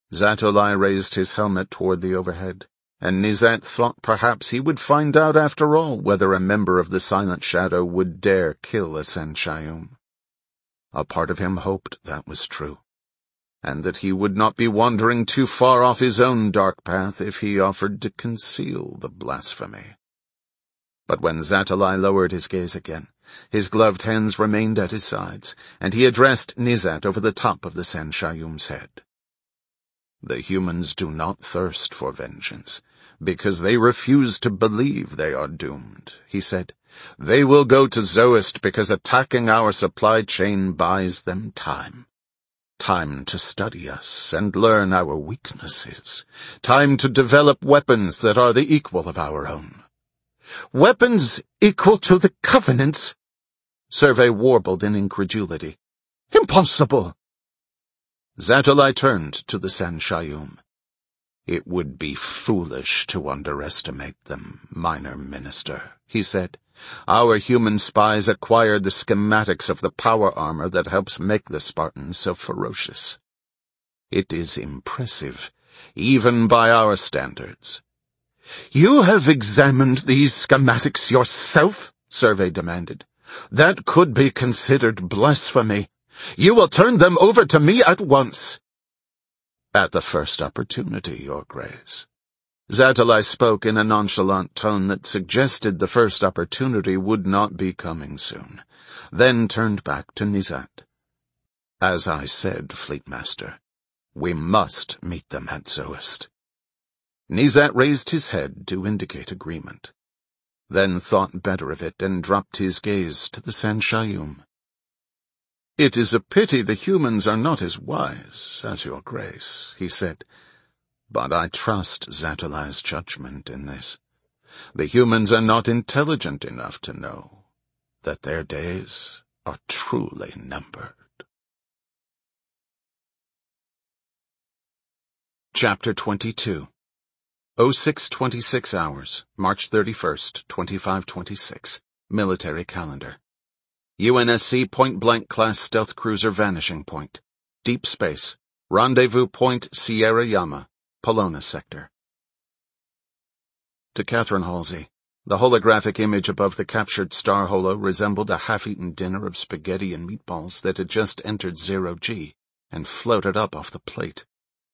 Zatolai raised his helmet toward the overhead, and Nizat thought perhaps he would find out after all whether a member of the Silent Shadow would dare kill a Sanshayum. A part of him hoped that was true, and that he would not be wandering too far off his own dark path if he offered to conceal the blasphemy. But when Zatolai lowered his gaze again, his gloved hands remained at his sides, and he addressed Nizat over the top of the Sanshayum's head. The humans do not thirst for vengeance, because they refuse to believe they are doomed, he said. They will go to Zoist because attacking our supply chain buys them time. Time to study us and learn our weaknesses. Time to develop weapons that are the equal of our own. Weapons equal to the Covenant's? Survey warbled in incredulity. Impossible! Zatolai turned to the Sanshayum. It would be foolish to underestimate them, minor minister, he said. Our human spies acquired the schematics of the power armor that helps make the Spartans so ferocious. It is impressive, even by our standards. You have examined these schematics yourself? Survey demanded. That could be considered blasphemy. You will turn them over to me at once. At the first opportunity, Your Grace. Zatolai spoke in a nonchalant tone that suggested the first opportunity would not be coming soon, then turned back to Nizat. As I said, Fleetmaster, we must meet them at Zoist. Nizat raised his head to indicate agreement, then thought better of it and dropped his gaze to the Sanshayum. It is a pity the humans are not as wise as Your Grace, he said, but I trust Zatolai's judgment in this. The humans are not intelligent enough to know that their days are truly numbered. Chapter twenty-two. oh six twenty-six hours, March thirty-first, twenty-five twenty-six, Military Calendar. U N S C Point-Blank class stealth cruiser vanishing point. Deep space. Rendezvous point Sierra Yama, Polona sector. To Catherine Halsey, the holographic image above the captured star holo resembled a half-eaten dinner of spaghetti and meatballs that had just entered zero G and floated up off the plate.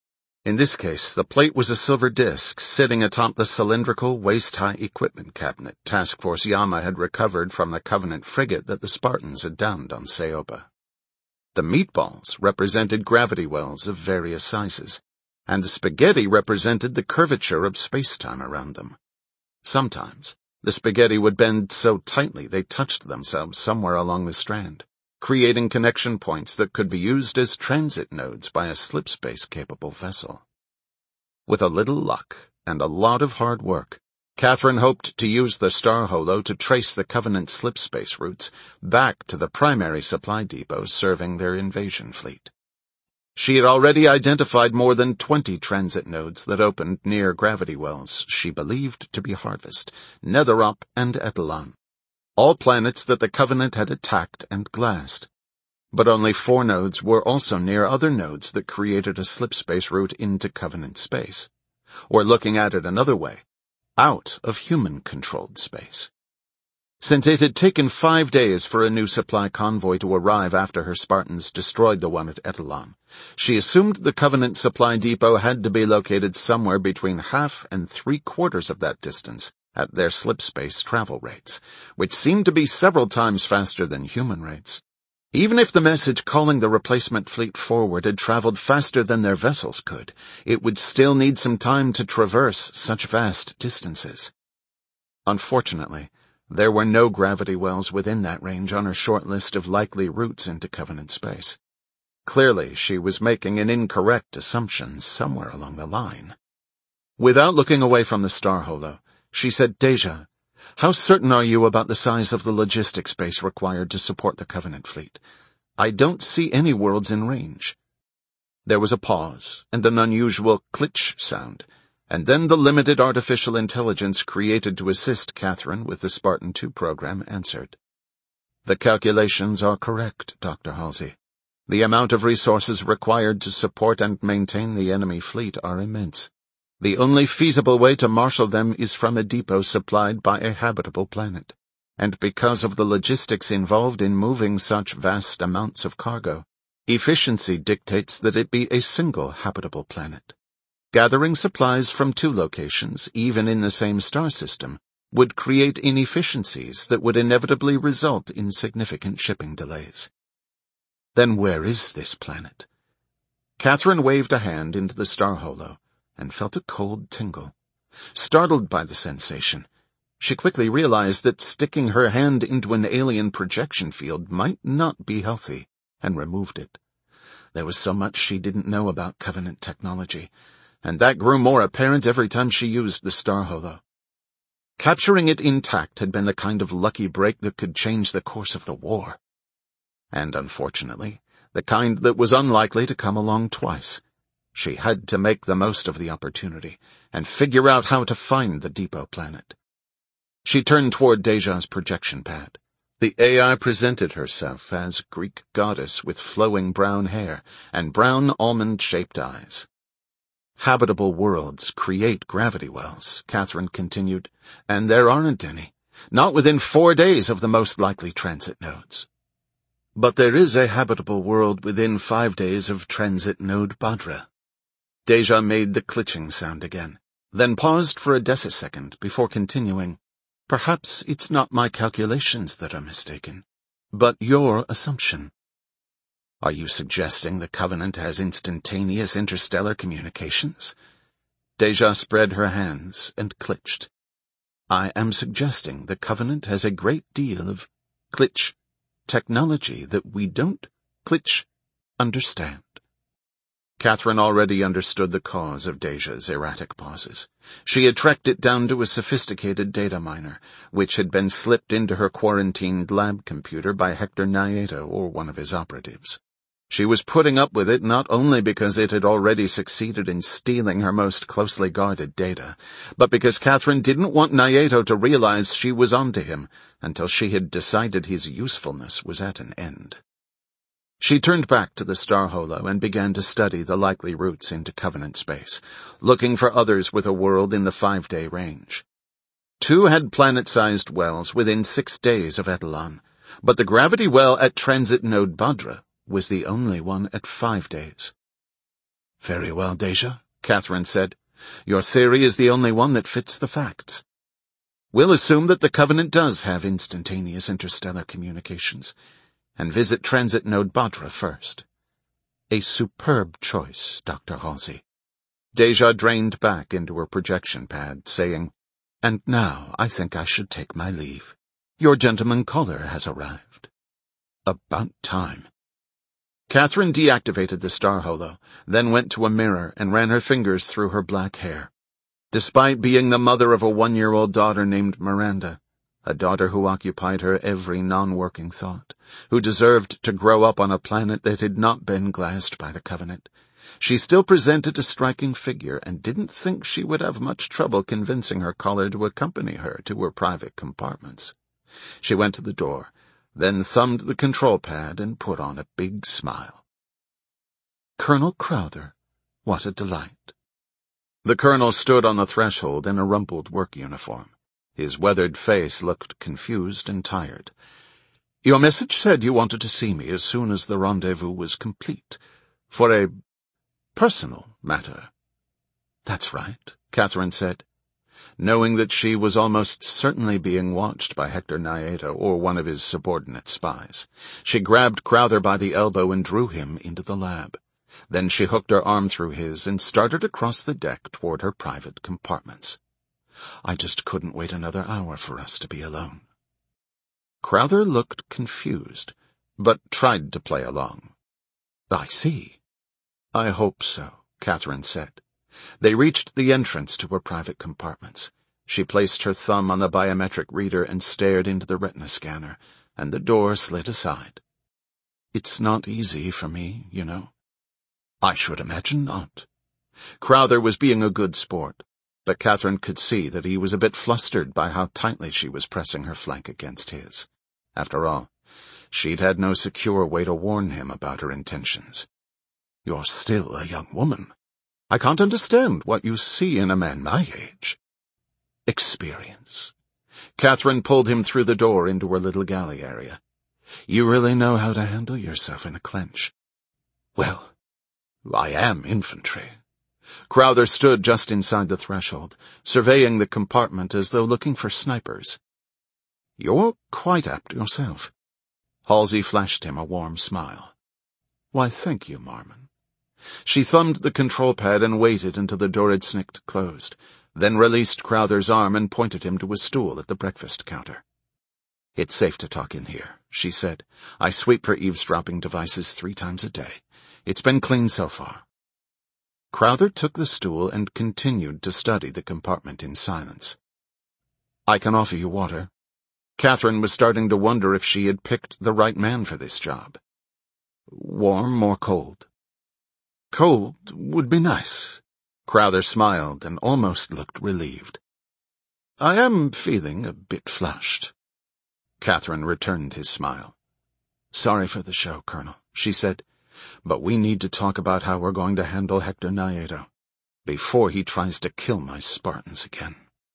In this case, the plate was a silver disc sitting atop the cylindrical, waist-high equipment cabinet Task Force Yama had recovered from the Covenant frigate that the Spartans had downed on Seoba. The meatballs represented gravity wells of various sizes, and the spaghetti represented the curvature of space-time around them. Sometimes, the spaghetti would bend so tightly they touched themselves somewhere along the strand, creating connection points that could be used as transit nodes by a slipspace-capable vessel. With a little luck and a lot of hard work, Catherine hoped to use the Star Holo to trace the Covenant slipspace routes back to the primary supply depot serving their invasion fleet. She had already identified more than twenty transit nodes that opened near gravity wells she believed to be Harvest, Netherop, and Etalon, all planets that the Covenant had attacked and glassed. But only four nodes were also near other nodes that created a slipspace route into Covenant space. Or looking at it another way, out of human-controlled space. Since it had taken five days for a new supply convoy to arrive after her Spartans destroyed the one at Etalon, she assumed the Covenant supply depot had to be located somewhere between half and three-quarters of that distance at their slipspace travel rates, which seemed to be several times faster than human rates. Even if the message calling the replacement fleet forward had traveled faster than their vessels could, it would still need some time to traverse such vast distances. Unfortunately, there were no gravity wells within that range on her short list of likely routes into Covenant space. Clearly, she was making an incorrect assumption somewhere along the line. Without looking away from the Star Holo, she said, "Deja, how certain are you about the size of the logistics base required to support the Covenant fleet? I don't see any worlds in range." There was a pause and an unusual klitsch sound, and then the limited artificial intelligence created to assist Catherine with the Spartan two program answered. "The calculations are correct, Doctor Halsey. The amount of resources required to support and maintain the enemy fleet are immense. The only feasible way to marshal them is from a depot supplied by a habitable planet. And because of the logistics involved in moving such vast amounts of cargo, efficiency dictates that it be a single habitable planet. Gathering supplies from two locations, even in the same star system, would create inefficiencies that would inevitably result in significant shipping delays. Then where is this planet? Catherine waved a hand into the star holo and felt a cold tingle. Startled by the sensation, she quickly realized that sticking her hand into an alien projection field might not be healthy, and removed it. There was so much she didn't know about Covenant technology, and that grew more apparent every time she used the star holo. Capturing it intact had been the kind of lucky break that could change the course of the war. And unfortunately, the kind that was unlikely to come along twice. She had to make the most of the opportunity and figure out how to find the depot planet. She turned toward Deja's projection pad. The A I presented herself as Greek goddess with flowing brown hair and brown almond-shaped eyes. Habitable worlds create gravity wells, Catherine continued, and there aren't any, not within four days of the most likely transit nodes. But there is a habitable world within five days of transit node Bhadra. Deja made the clitching sound again, then paused for a decisecond before continuing. Perhaps it's not my calculations that are mistaken, but your assumption. Are you suggesting the Covenant has instantaneous interstellar communications? Deja spread her hands and clitched. I am suggesting the Covenant has a great deal of clitch technology that we don't clitch understand. Catherine already understood the cause of Deja's erratic pauses. She had tracked it down to a sophisticated data miner, which had been slipped into her quarantined lab computer by Hector Nieto or one of his operatives. She was putting up with it not only because it had already succeeded in stealing her most closely guarded data, but because Catherine didn't want Nieto to realize she was onto him until she had decided his usefulness was at an end. She turned back to the star holo and began to study the likely routes into Covenant space, looking for others with a world in the five-day range. Two had planet-sized wells within six days of Etalon, but the gravity well at transit node Bhadra was the only one at five days. Very well, Deja, Catherine said. Your theory is the only one that fits the facts. We'll assume that the Covenant does have instantaneous interstellar communications, and visit transit node Bhadra first. A superb choice, Doctor Halsey. Deja drained back into her projection pad, saying, And now I think I should take my leave. Your gentleman caller has arrived. About time. Catherine deactivated the star holo, then went to a mirror and ran her fingers through her black hair. Despite being the mother of a one-year-old daughter named Miranda, a daughter who occupied her every non-working thought, who deserved to grow up on a planet that had not been glassed by the Covenant, she still presented a striking figure and didn't think she would have much trouble convincing her caller to accompany her to her private compartments. She went to the door, then thumbed the control pad and put on a big smile. Colonel Crowther, what a delight. The colonel stood on the threshold in a rumpled work uniform. His weathered face looked confused and tired. Your message said you wanted to see me as soon as the rendezvous was complete, for a personal matter. That's right, Catherine said. Knowing that she was almost certainly being watched by Hector Nieto or one of his subordinate spies, she grabbed Crowther by the elbow and drew him into the lab. Then she hooked her arm through his and started across the deck toward her private compartments. I just couldn't wait another hour for us to be alone. Crowther looked confused, but tried to play along. I see. I hope so, Catherine said. They reached the entrance to her private compartments. She placed her thumb on the biometric reader and stared into the retina scanner, and the door slid aside. It's not easy for me, you know. I should imagine not. Crowther was being a good sport, but Catherine could see that he was a bit flustered by how tightly she was pressing her flank against his. After all, She'd had no secure way to warn him about her intentions. "You're still a young woman. I can't understand what you see in a man my age." "Experience." Catherine pulled him through the door into her little galley area. "You really know how to handle yourself in a clinch." "Well, I am infantry." Crowther stood just inside the threshold, surveying the compartment as though looking for snipers. "You're quite apt yourself." Halsey flashed him a warm smile. "Why, thank you, Marmon." She thumbed the control pad and waited until the door had snicked closed, then released Crowther's arm and pointed him to a stool at the breakfast counter. "It's safe to talk in here," she said. "I sweep for eavesdropping devices three times a day. It's been clean so far." Crowther took the stool and continued to study the compartment in silence. "I can offer you water." Catherine was starting to wonder if she had picked the right man for this job. "Warm or cold?" "Cold would be nice." Crowther smiled and almost looked relieved. "I am feeling a bit flushed." Catherine returned his smile. "Sorry for the show, Colonel," she said, "but we need to talk about how we're going to handle Hector Nieto before he tries to kill my Spartans again."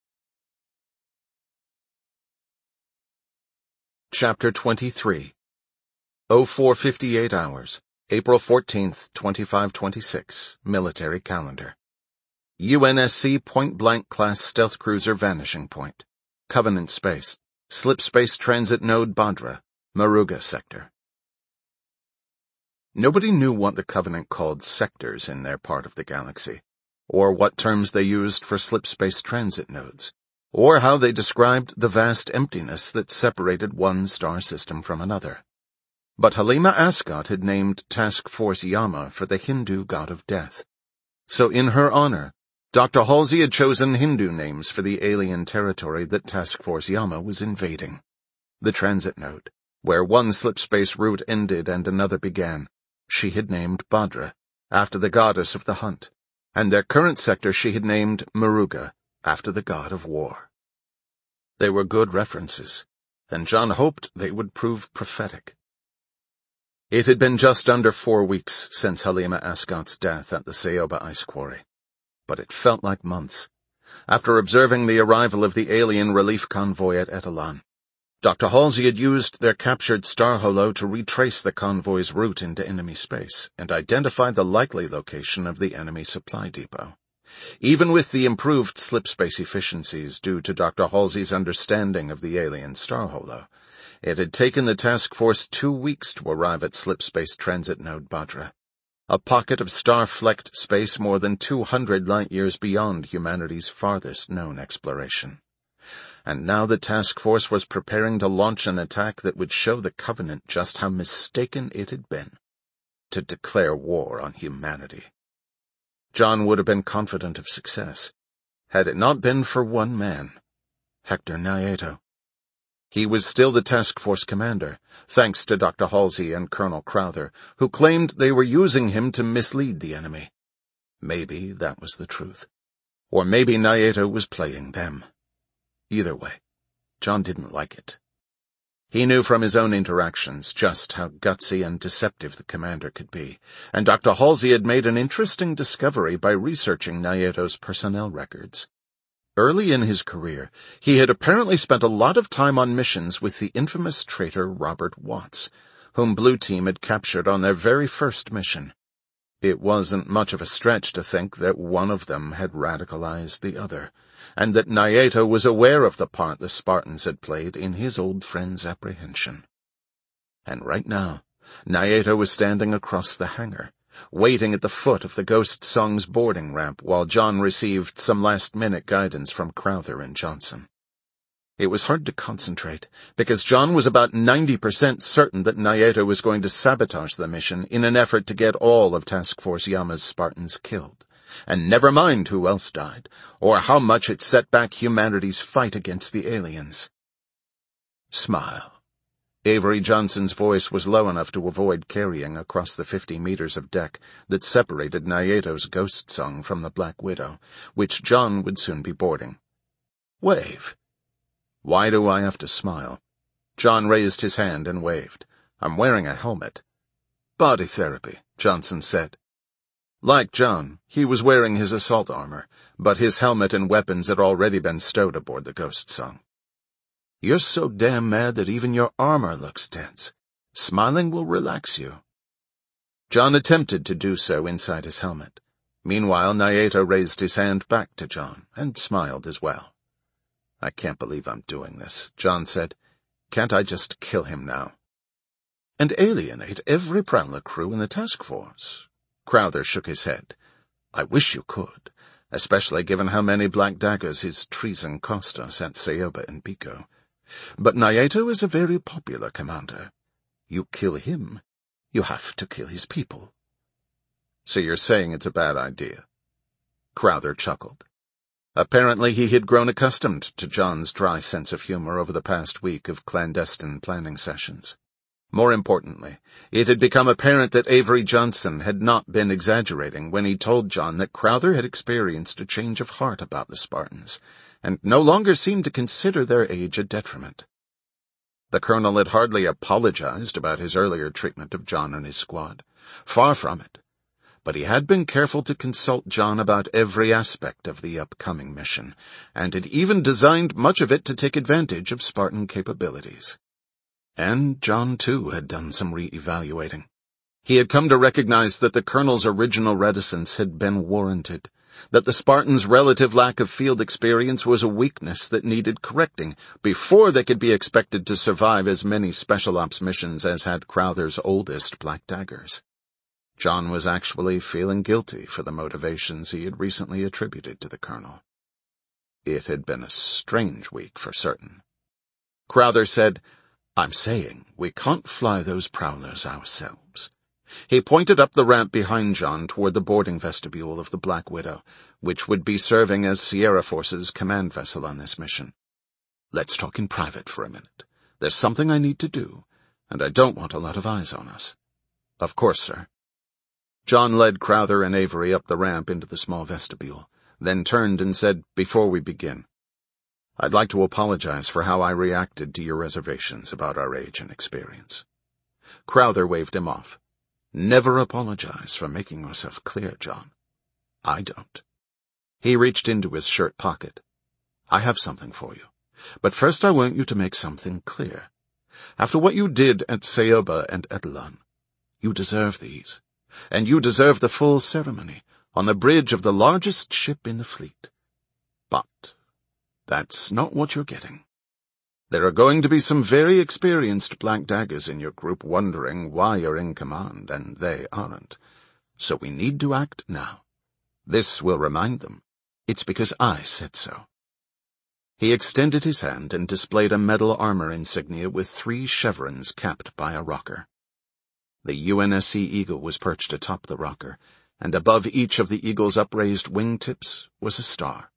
Chapter twenty-three. oh four fifty-eight hours, April fourteenth, twenty-five twenty-six, Military Calendar. U N S C Point Blank class stealth cruiser vanishing point. Covenant space. Slip space transit node Badra, Maruga sector. Nobody knew what the Covenant called sectors in their part of the galaxy, or what terms they used for slip space transit nodes, or how they described the vast emptiness that separated one star system from another. But Halima Ascot had named Task Force Yama for the Hindu god of death. So in her honor, Doctor Halsey had chosen Hindu names for the alien territory that Task Force Yama was invading. The transit node, where one slip-space route ended and another began, she had named Badra, after the goddess of the hunt, and their current sector she had named Maruga, after the god of war. They were good references, and John hoped they would prove prophetic. It had been just under four weeks since Halima Ascot's death at the Sayoba Ice Quarry, but it felt like months. After observing the arrival of the alien relief convoy at Etalon, Doctor Halsey had used their captured star holo to retrace the convoy's route into enemy space and identify the likely location of the enemy supply depot. Even with the improved slip-space efficiencies due to Doctor Halsey's understanding of the alien star holo, it had taken the task force two weeks to arrive at slip-space transit node Badra, a pocket of star-flecked space more than two hundred light-years beyond humanity's farthest known exploration. And now the task force was preparing to launch an attack that would show the Covenant just how mistaken it had been, to declare war on humanity. John would have been confident of success, had it not been for one man, Hector Nieto. He was still the task force commander, thanks to Doctor Halsey and Colonel Crowther, who claimed they were using him to mislead the enemy. Maybe that was the truth. Or maybe Nieto was playing them. Either way, John didn't like it. He knew from his own interactions just how gutsy and deceptive the commander could be, and Doctor Halsey had made an interesting discovery by researching Nieto's personnel records. Early in his career, he had apparently spent a lot of time on missions with the infamous traitor Robert Watts, whom Blue Team had captured on their very first mission. It wasn't much of a stretch to think that one of them had radicalized the other, and that Nieto was aware of the part the Spartans had played in his old friend's apprehension. And right now, Nieto was standing across the hangar, waiting at the foot of the Ghost Song's boarding ramp while John received some last-minute guidance from Crowther and Johnson. It was hard to concentrate, because John was about ninety percent certain that Nieto was going to sabotage the mission in an effort to get all of Task Force Yama's Spartans killed, and never mind who else died, or how much it set back humanity's fight against the aliens. Smile. Avery Johnson's voice was low enough to avoid carrying across the fifty meters of deck that separated Nieto's Ghost Song from the Black Widow, which John would soon be boarding. Wave. Why do I have to smile? John raised his hand and waved. I'm wearing a helmet. Body therapy, Johnson said. Like John, he was wearing his assault armor, but his helmet and weapons had already been stowed aboard the Ghost Song. You're so damn mad that even your armor looks tense. Smiling will relax you. John attempted to do so inside his helmet. Meanwhile, Naeto raised his hand back to John and smiled as well. I can't believe I'm doing this, John said. Can't I just kill him now? And alienate every Prowler crew in the task force? Crowther shook his head. I wish you could, especially given how many black daggers his treason cost us at Sayoba and Biko. But Naeto is a very popular commander. You kill him, you have to kill his people. So you're saying it's a bad idea? Crowther chuckled. Apparently he had grown accustomed to John's dry sense of humor over the past week of clandestine planning sessions. More importantly, it had become apparent that Avery Johnson had not been exaggerating when he told John that Crowther had experienced a change of heart about the Spartans, and no longer seemed to consider their age a detriment. The colonel had hardly apologized about his earlier treatment of John and his squad. Far from it. But he had been careful to consult John about every aspect of the upcoming mission, and had even designed much of it to take advantage of Spartan capabilities. And John, too, had done some re-evaluating. He had come to recognize that the colonel's original reticence had been warranted, that the Spartans' relative lack of field experience was a weakness that needed correcting before they could be expected to survive as many special ops missions as had Crowther's oldest Black Daggers. John was actually feeling guilty for the motivations he had recently attributed to the colonel. It had been a strange week for certain. Crowther said, I'm saying we can't fly those Prowlers ourselves. He pointed up the ramp behind John toward the boarding vestibule of the Black Widow, which would be serving as Sierra Force's command vessel on this mission. Let's talk in private for a minute. There's something I need to do, and I don't want a lot of eyes on us. Of course, sir. John led Crowther and Avery up the ramp into the small vestibule, then turned and said, before we begin, I'd like to apologize for how I reacted to your reservations about our age and experience. Crowther waved him off. Never apologize for making yourself clear, John. I don't. He reached into his shirt pocket. I have something for you, but first I want you to make something clear. After what you did at Sayoba and Etalon, you deserve these, and you deserve the full ceremony on the bridge of the largest ship in the fleet. But that's not what you're getting. There are going to be some very experienced Black Daggers in your group wondering why you're in command, and they aren't. So we need to act now. This will remind them. It's because I said so. He extended his hand and displayed a metal armor insignia with three chevrons capped by a rocker. The U N S C Eagle was perched atop the rocker, and above each of the Eagle's upraised wingtips was a star.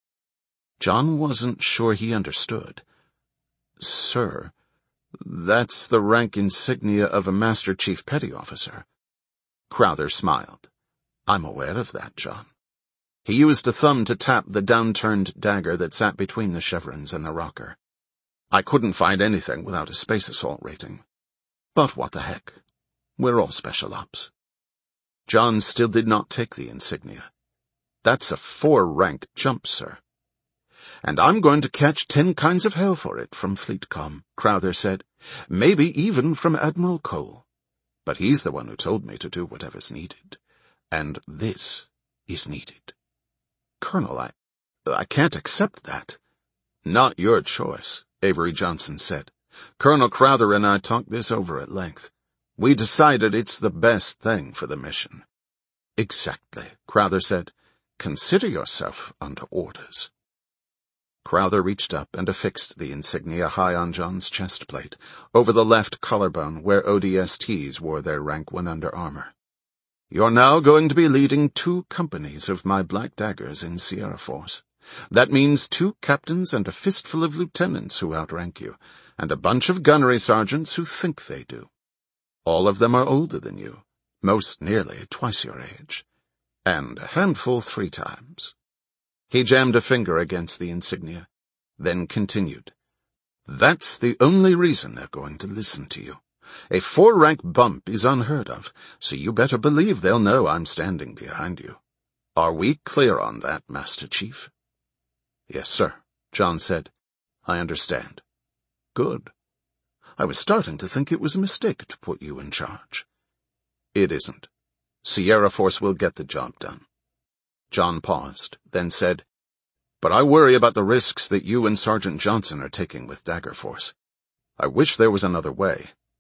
John wasn't sure he understood. Sir, that's the rank insignia of a Master Chief Petty Officer. Crowther smiled. I'm aware of that, John. He used a thumb to tap the downturned dagger that sat between the chevrons and the rocker. I couldn't find anything without a space assault rating. But what the heck? We're all special ops. John still did not take the insignia. That's a four-rank jump, sir. And I'm going to catch ten kinds of hell for it from Fleetcom, Crowther said. Maybe even from Admiral Cole. But he's the one who told me to do whatever's needed. And this is needed. Colonel, I, I can't accept that. Not your choice, Avery Johnson said. Colonel Crowther and I talked this over at length. We decided it's the best thing for the mission. Exactly, Crowther said. Consider yourself under orders. Crowther reached up and affixed the insignia high on John's chest plate, over the left collarbone where O D S Ts wore their rank one under armor. You're now going to be leading two companies of my Black Daggers in Sierra Force. That means two captains and a fistful of lieutenants who outrank you, and a bunch of gunnery sergeants who think they do. All of them are older than you, most nearly twice your age, and a handful three times. He jammed a finger against the insignia, then continued. That's the only reason they're going to listen to you. A four-rank bump is unheard of, so you better believe they'll know I'm standing behind you. Are we clear on that, Master Chief?" "Yes, sir," John said. "I understand." "Good. I was starting to think it was a mistake to put you in charge." "It isn't. Sierra Force will get the job done." John paused, then said, "But I worry about the risks that you and Sergeant Johnson are taking with Dagger Force. I wish there was another way,